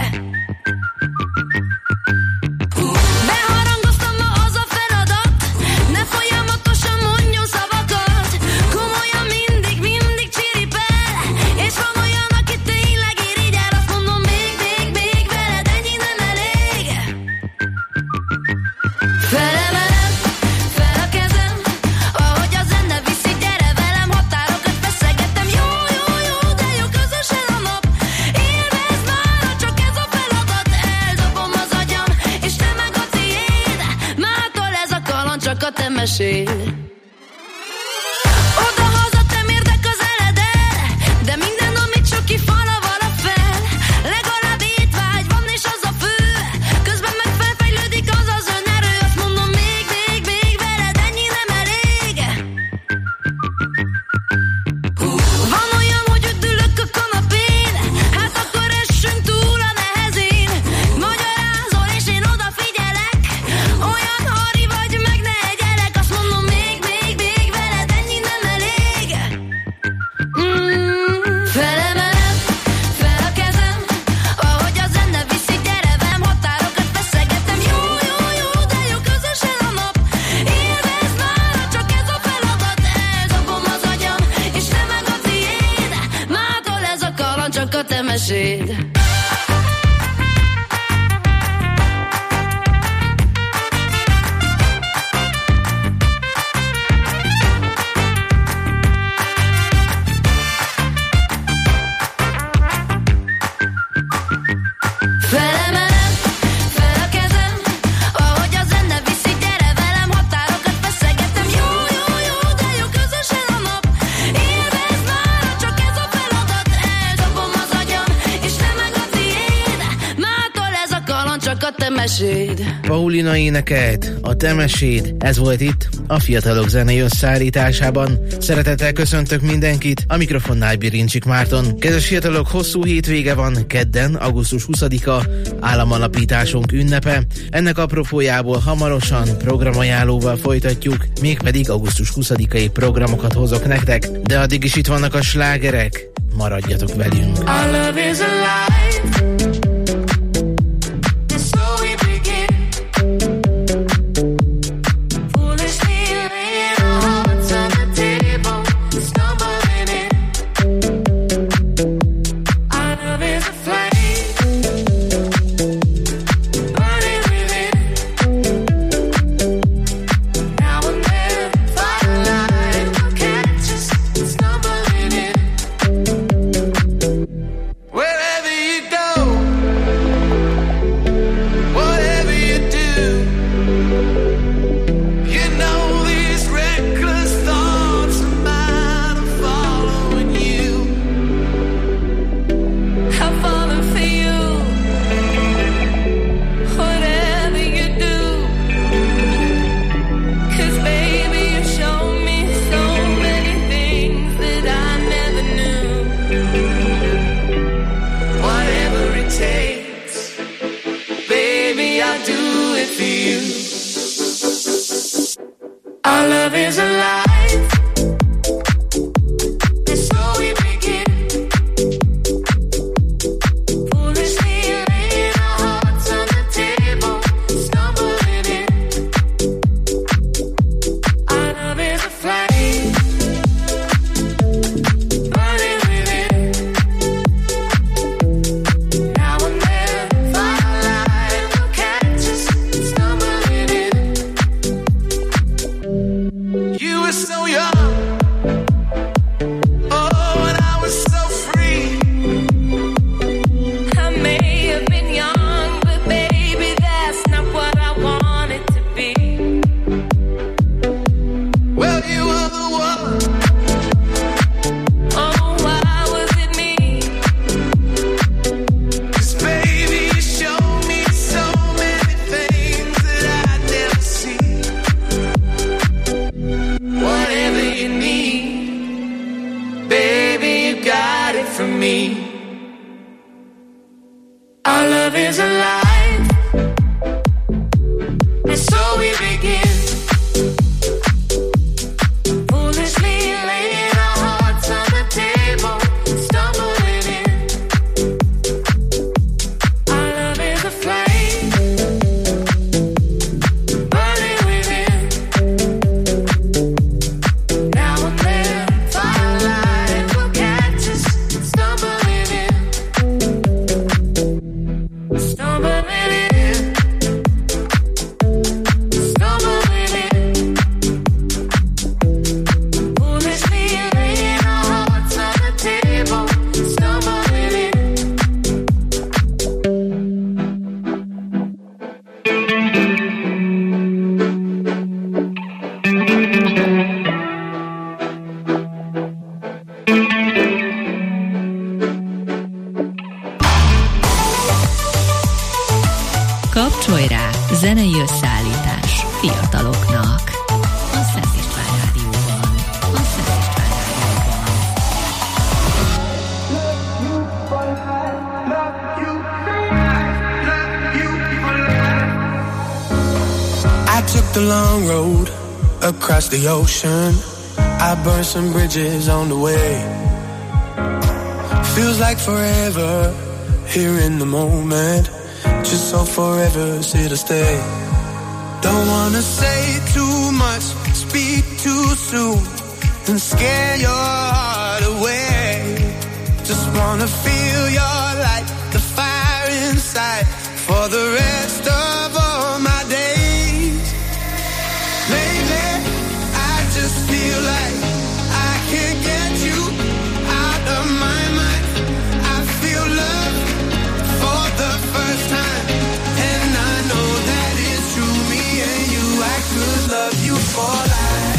Beharangoztam, ma az a feladat, ne folyamatosan mondjon szavakat. Komolyan mindig, mindig csiripel, és van olyan, aki tényleg irigyel. Azt mondom, még, még, még veled ennyi nem elég. Felemelem fel a kezem, ahogy a zene viszi, gyere velem, határokat feszegettem. Jó, jó, jó, de jó közösen a nap. Élvezd már, csak ez a feladat. Eldobom az agyam, és te meg a tiéd. Mától ez a kaland csak a te meséd. Oda-haza te mérdek az eledel, de minden, amit csak kifal a vala fel. Legalább étvágy van, és az a fő. Közben meg felfejlődik az az önerő. Azt mondom, még, még, még veled ennyi nem elég. Van olyan, hogy üdülök a kanapén, hát akkor essünk túl a nehezén. Magyarázol, és én odafigyelek, olyan hari vagy, meg ne egyelek. Azt mondom, csak a te meséd. Felemelem, fel a kezem, ahogy a zene viszi, gyere velem, határokat feszegetem. Jó, jó, jó, de jó közösen a nap. Élvezd már, csak ez a feladat. Eldobom az agyam, és nem meg a tiéd. Mától ez a kaland, csak a te meséd. Paulina énekelt, a te meséd, ez volt itt a Fiatalok zenei összeállításában. Szeretettel köszöntök mindenkit, a mikrofonnál Birincsik Márton. Kedves fiatalok, hosszú hétvége van, kedden, augusztus huszadika, államalapításunk ünnepe. Ennek apropójából hamarosan programajánlóval folytatjuk, mégpedig augusztus huszadikai programokat hozok nektek, de addig is itt vannak a slágerek, maradjatok velünk. Our love is alive. Kapcsolj rá, zenei összeállítás fiataloknak. A Szent István Rádióban. A Szent István Rádióban. I took the long road across the ocean. I burned some bridges on the way. Feels like forever here in the moment. Just so forever's here to stay. Don't wanna say too much, speak too soon, and scare your heart away. Just wanna feel your light, the fire inside, for the rest of all my days. Lately, I just feel like I can't get you out of my mind. I feel love for the first time, and I know that it's true. Me and you, I could love you for life.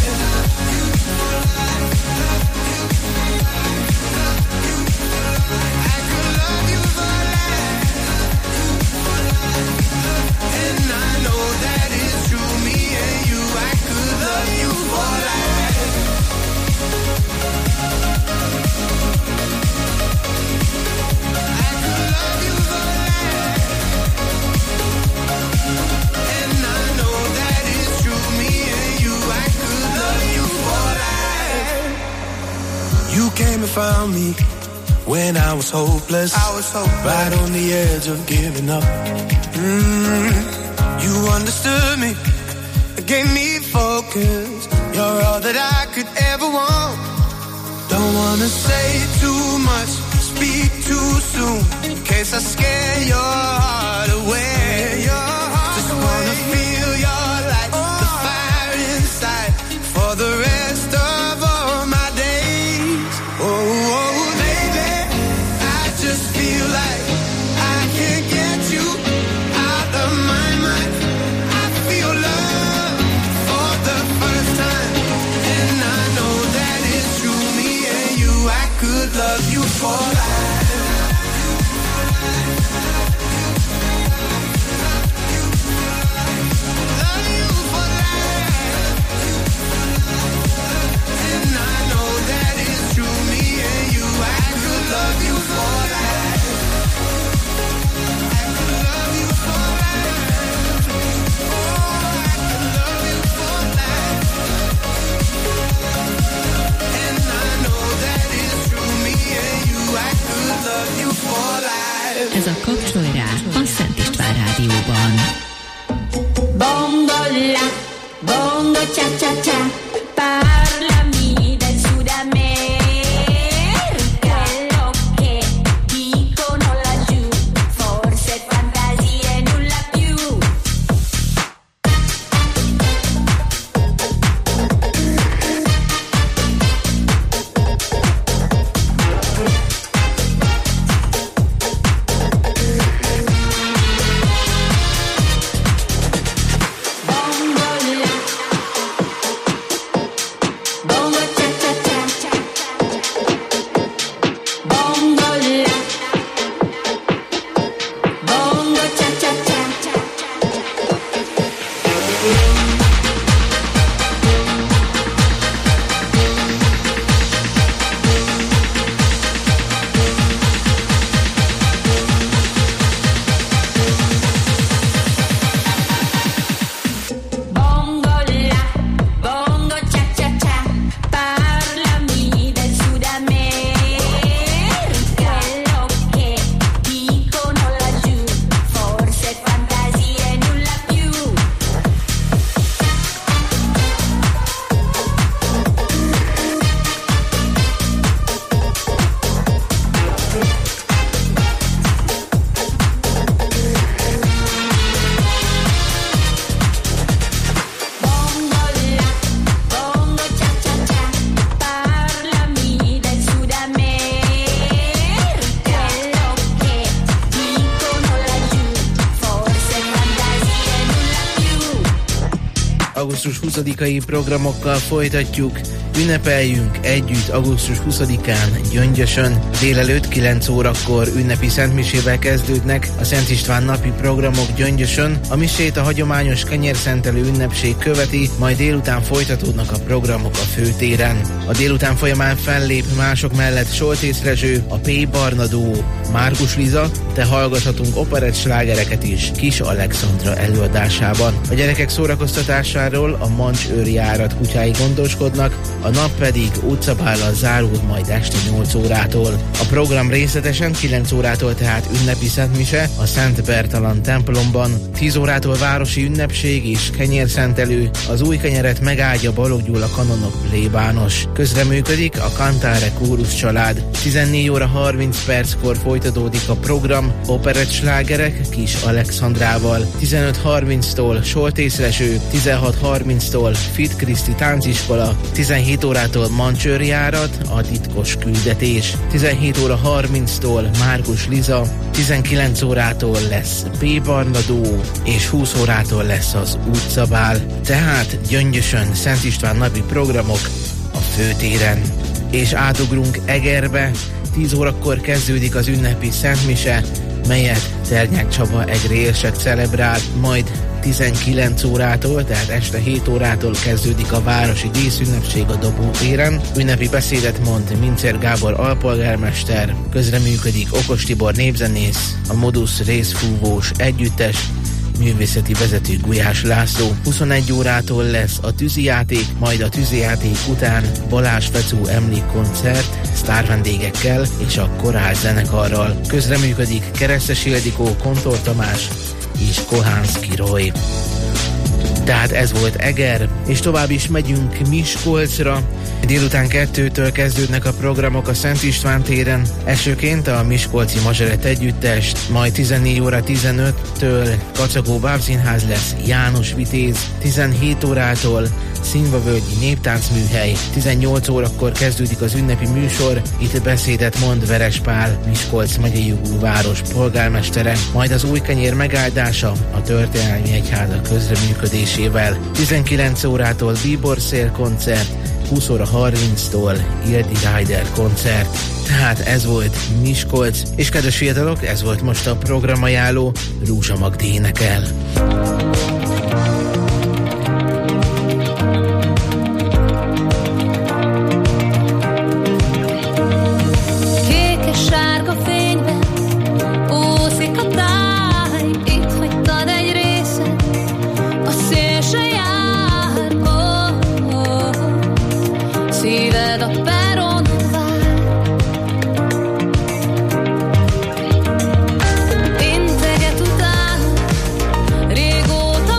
I could love you for life. And I know that it's true. Me and you, I could love you for life. I could love you for life. And I know that it's true. Me and you, I could love you for life. You came and found me when I was hopeless, I was hopeless, right on the edge of giving up. Mm, you understood me, gave me focus. You're all that I could ever want. Don't wanna say too much, speak too soon, in case I scare your heart away. Just wanna feel your light, the fire inside, for the rest of all my days. Oh, oh, baby, I just feel like I can't get you out of my mind. I feel love for the first time, and I know that it's true. Me and you, I could love you for life. Love you for life. And I know that it's true. Me and you, I could love you for life. I could love you for life. Oh, I could love you for life. And I know that it's true. Me and you, I could love you for life. Ez a Kapcsolj rá a Szent István Rádióban. Bongo la, bongo cha cha cha, parlami del Sud America. Quello che dicono laggiù, forse fantasie nulla più. augusztus huszadikai programokkal folytatjuk. Ünnepeljünk együtt augusztus huszadikán Gyöngyösön. Délelőtt kilenc órakor ünnepi szentmisével kezdődnek a Szent István napi programok Gyöngyösön. A misét a hagyományos kenyérszentelő ünnepség követi, majd délután folytatódnak a programok a főtéren. A délután folyamán fellép mások mellett Soltész Rezső, a P. Barna Duó, Márkus Liza, de hallgathatunk operett slágereket is Kis Alexandra előadásában. A gyerekek szórakoztatásáról a Mancs őri járat kutyái gondoskodnak, a nap pedig utcabállal zárul majd este nyolc órától. A program részletesen kilenc órától tehát ünnepi szentmise a Szent Bertalan templomban, tíz órától városi ünnepség és kenyérszentelő, az új kenyeret megáldja Balogh Gyula kanonok plébános. Közreműködik a Cantare Chórus család. tizennégy óra harminc perckor folytatódik a program, operett slágerek Kis Alexandrával, tizenöt harminctól Soltészleső, tizenhat harminctól Fit Kriszti tánciskola, tizenhét órától Mancsőrjárat, a titkos küldetés, tizenhét óra harminctól Márkus Liza, tizenkilenc órától lesz P. Barna Duó, és húsz órától lesz az utcabál. Tehát Gyöngyösön Szent István napi programok a főtéren. És átugrunk Egerbe, tíz órakor kezdődik az ünnepi szentmise, melyet Ternyák Csaba egyre érsek celebrál, majd tizenkilenc órától, tehát este hét órától kezdődik a városi díszünnepség a Dobótéren. Ünnepi beszédet mond Mincer Gábor alpolgármester, közreműködik Okos Tibor népzenész, a Modus részfúvós együttes, művészeti vezető Gulyás László. huszonegy órától lesz a tűzijáték, majd a tűzijáték után Balázs Fecó emlékkoncert sztárvendégekkel és a korál zenekarral. Közreműködik Keresztes Ildikó, Kontor Tamás és Kohánszki Roy. Tehát ez volt Eger, és tovább is megyünk Miskolcra. Délután kettőtől kezdődnek a programok a Szent István téren. Elsőként a Miskolci Mazserett együttest, majd tizennégy óra tizenöttől Kacagó Bábszínház lesz János Vitéz, tizenhét órától Színvavölgyi Néptáncműhely, tizennyolc órakor kezdődik az ünnepi műsor, itt beszédet mond Veres Pál, Miskolc megyei jogú város polgármestere, majd az új kenyér megáldása a történelmi egyháza közreműködésével, tizenkilenc órától Bíborszél koncert, húsz óra harminctól Ildi Rider koncert. Tehát ez volt Miskolc, és kedves fiatalok, ez volt most a programajánló, Rúzsa Magdi énekel. Integet után, régóta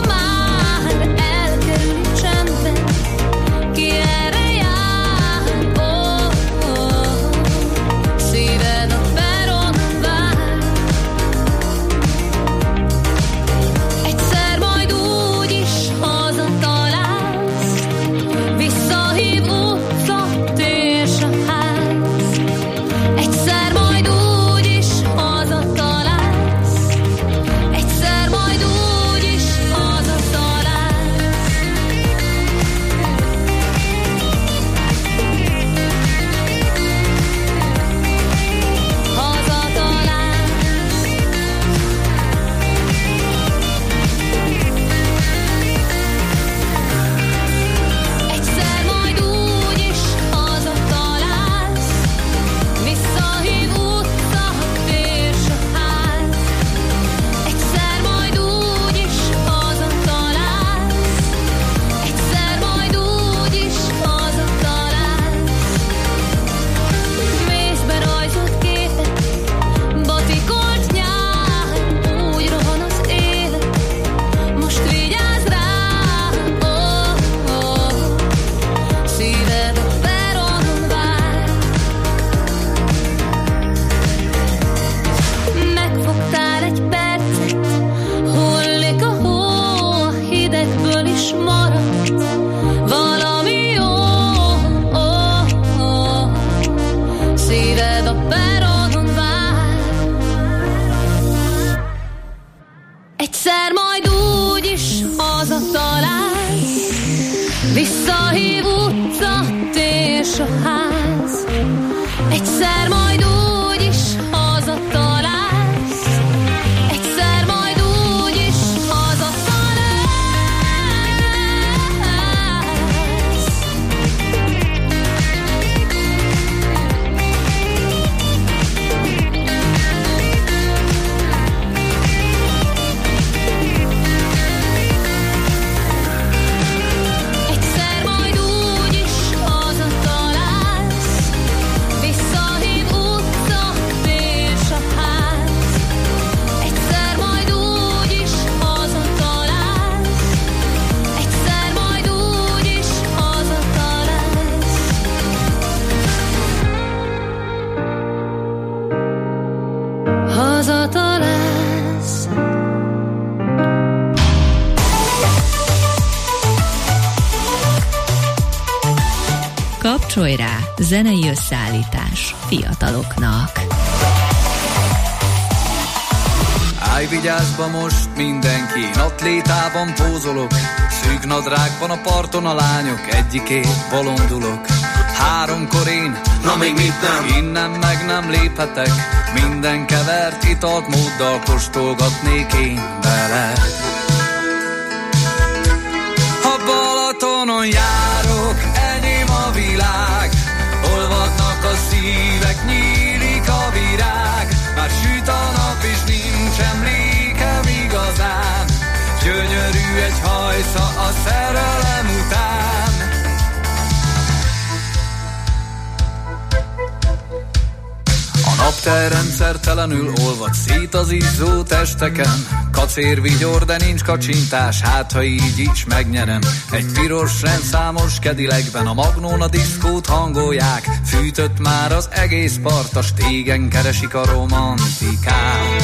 Kapcsolj rá, zenei összeállítás fiataloknak. Állj vigyázba most mindenki, atlétában pózolok, szűk nadrágban a parton a lányok, egyikét bolondulok. Háromkor én, na még mit nem, innen meg nem léphetek, minden kevert italt móddal kóstolgatnék én bele. Ha Balatonon járok, enyém a világ, olvadnak a szívek, nyílik a virág, már süt a nap és nincs emlékem igazán, gyönyörű egy hajsza a szerelem után. A naptel rendszertelenül olvad szét az izzó testeken, kacér vigyor, de nincs kacsintás, hát ha így is megnyerem. Egy piros rendszámos kedilekben a Magnón a diszkót hangolják, fűtött már az egész part, a stégen keresik a romantikát.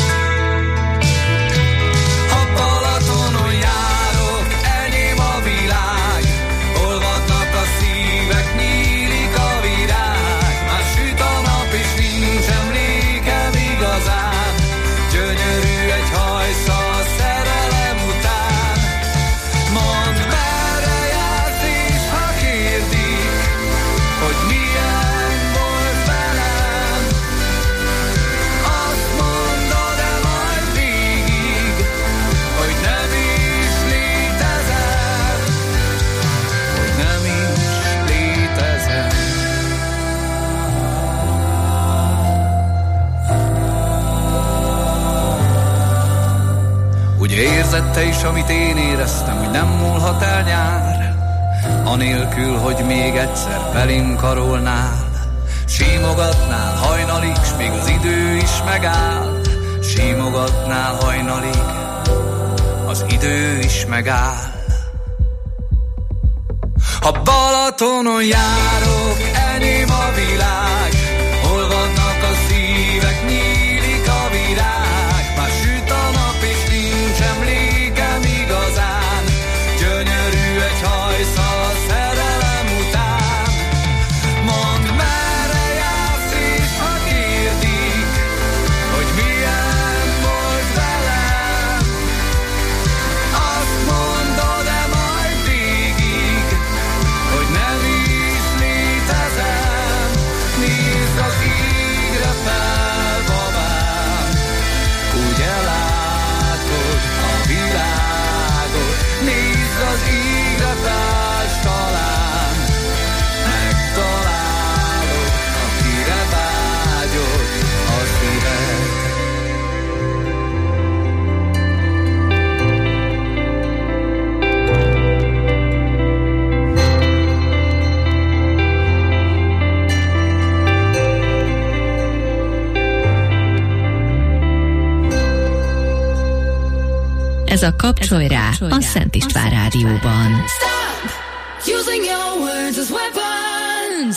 Ha Balatonon járok, enyém a világ, olvadnak a szívek, nyílik a virág, már süt a nap és nincs emlékem igazán, gyönyörű egy hajsza a szerelem után. Mondd, merre jársz, és ha kérdik, hogy milyen volt velem, azt mondod-e majd végig, hogy nem is létezem, hogy nem is létezem. Ugye érzed te is, amit én éreztem, hogy nem múlhat el nyár, anélkül, hogy még egyszer belém karolnál, símogatnál hajnalig, s még az idő is megáll, símogatnál hajnalig, az idő is megáll. Ha Balatonon járok, enyém a világ, olvadnak a szívek, nyílik a virág, már süt a nap és nincs emlékem igazán, gyönyörű egy hajsza a szerelem után. Mondd, merre jársz, és ha kérdik, hogy milyen volt velem, azt mondod-e majd végig, hogy nem is létezem. Nézd az égre fel, babám, ugye látod a világot. Nézd az égre fel, s talán megtalálod, akire vágyod a szíved. Ez a Kapcsolj rá a Szent István Rádióban. Using your words as weapons.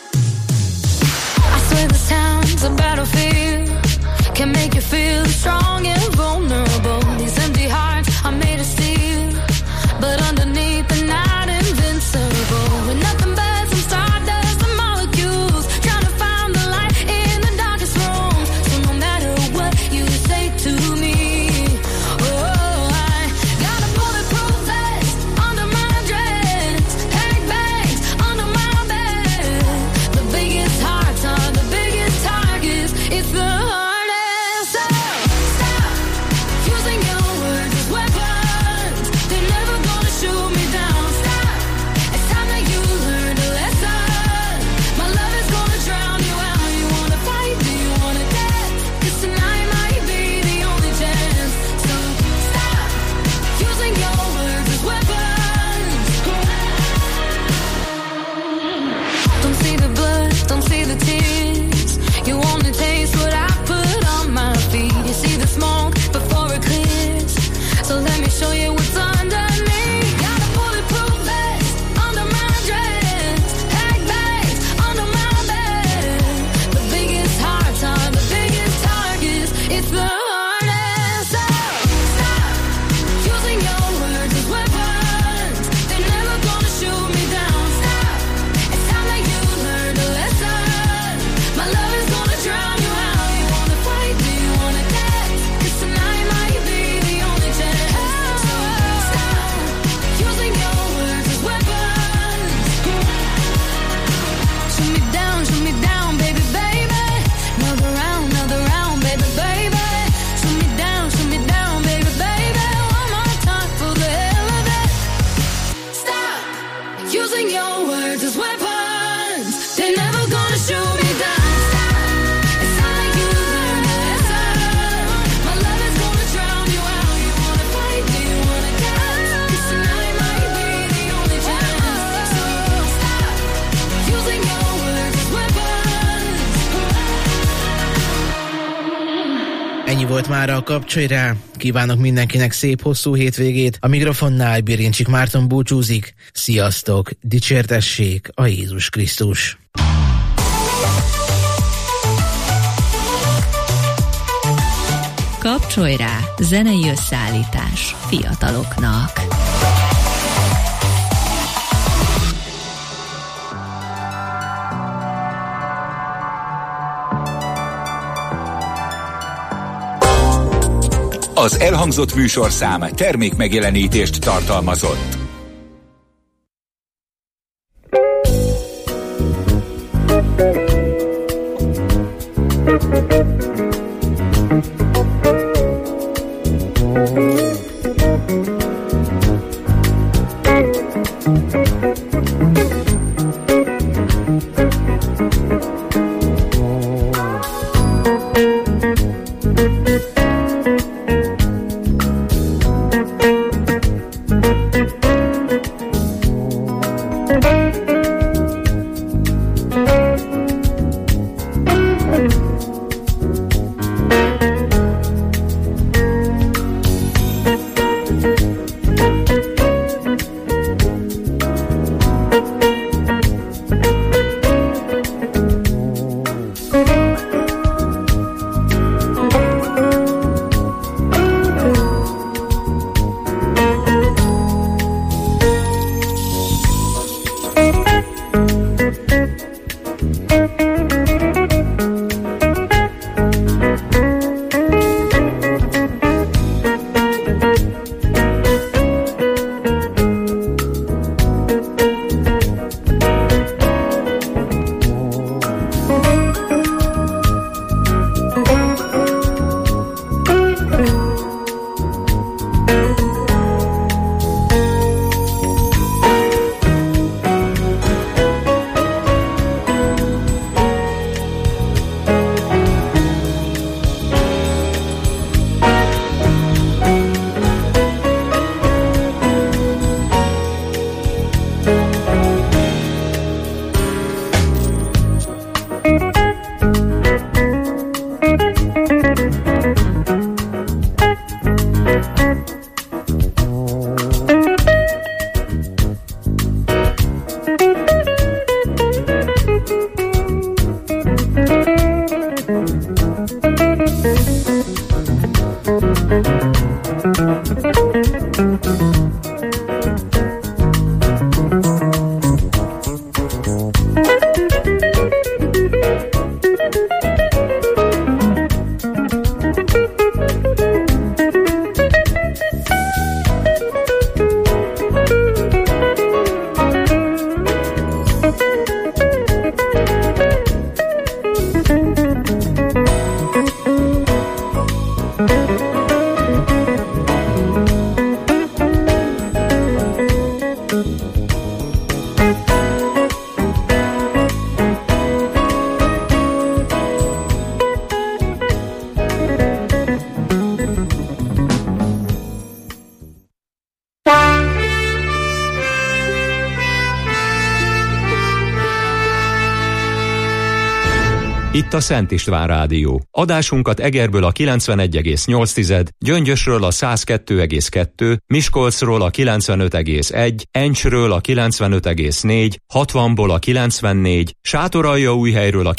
I swear this town's a battlefield. Can make you feel strong and vulnerable. These empty hearts are made of steel, but underneath they're not invincible. With nothing but some stardust and molecules, trying to find the light in the darkest room. So no matter what you say to me, it's the hardest. So Ennyi volt mára a Kapcsolj rá. Kívánok mindenkinek szép hosszú hétvégét. A mikrofonnál Birincsik Márton búcsúzik. Sziasztok, dicsértessék a Jézus Krisztus. Kapcsolj rá, zenei összeállítás fiataloknak. Az elhangzott műsorszám termék megjelenítést tartalmazott. Itt a Szent István Rádió. Adásunkat Egerből a kilencvenegy egész nyolc, Gyöngyösről a száz kettő egész kettő, Miskolcról a kilencvenöt egész egy, Encsről a kilencvenöt egész négy, hatvanból a kilencvennégy, Sátoraljaújhelyről a